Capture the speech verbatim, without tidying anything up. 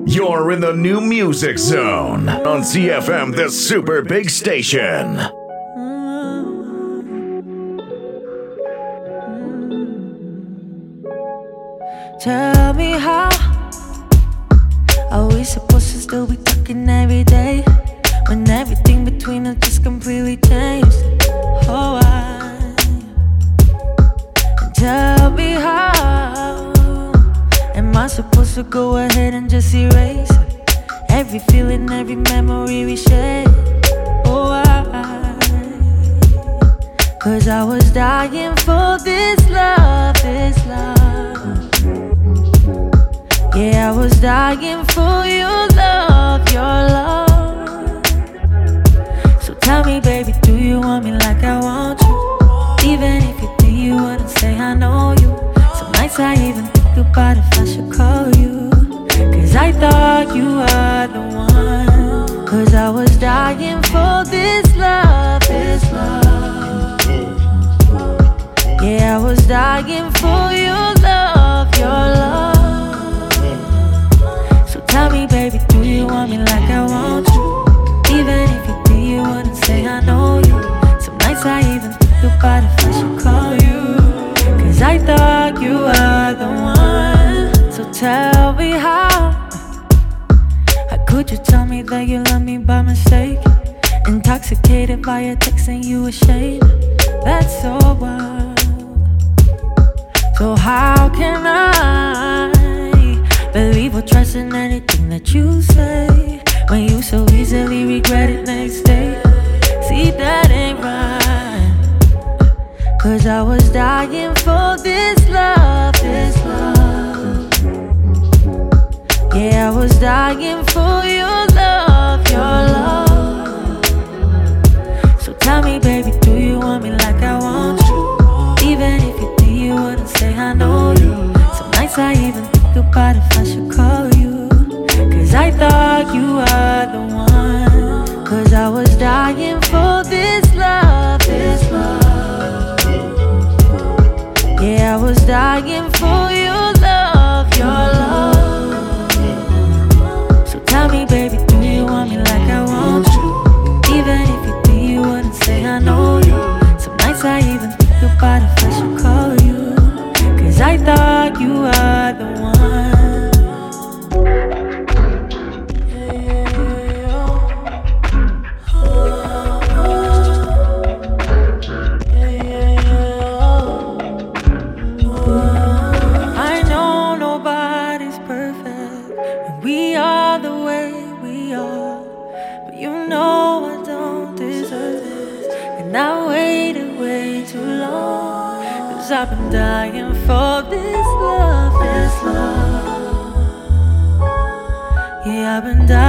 You're in the new music zone on C F M, the super big station. Tell me how are we supposed to still be talking every day when everything between us just completely changed? Oh, I tell me how am I supposed to go ahead and just erase every feeling, every memory we shared? Oh, I, cause I was dying for this love, this love. Yeah, I was dying for your love, your love. So tell me, baby, do you want me like I want you? Even if you do, you wouldn't say I know you. Some nights I even think about if I should call you, cause I thought you were the one. Cause I was dying for this love, this love. Yeah, I was dying for your love, your love. Tell me, baby, do you want me like I want you? Even if you do, you wouldn't say I know you. Some nights I even think about if I should call you, cause I thought you were the one. So tell me how How could you tell me that you love me by mistake? Intoxicated by your text and you ashamed. That's so wild. So how can I believe or trust in anything that you say when you so easily regret it next day? See, that ain't right. Cause I was dying for this love, this love. Yeah, I was dying for your love, your love. So tell me, baby, do you want me like I want you? Even if you do, you wouldn't say I know you. Some nights I even about if I should call you, cause I thought you were the one. Cause I was dying for this love, this love. Yeah, I was dying for your love, your love. So tell me, baby, do you want me like I want you? Even if you do, you wouldn't say I know you. Some nights I even think about if I should call you, cause I thought you were the one. I know nobody's perfect, and we are the way we are, but you know I don't deserve this, and I waited way too long. Cause I've been dying for this love, this love. Yeah, I've been dying.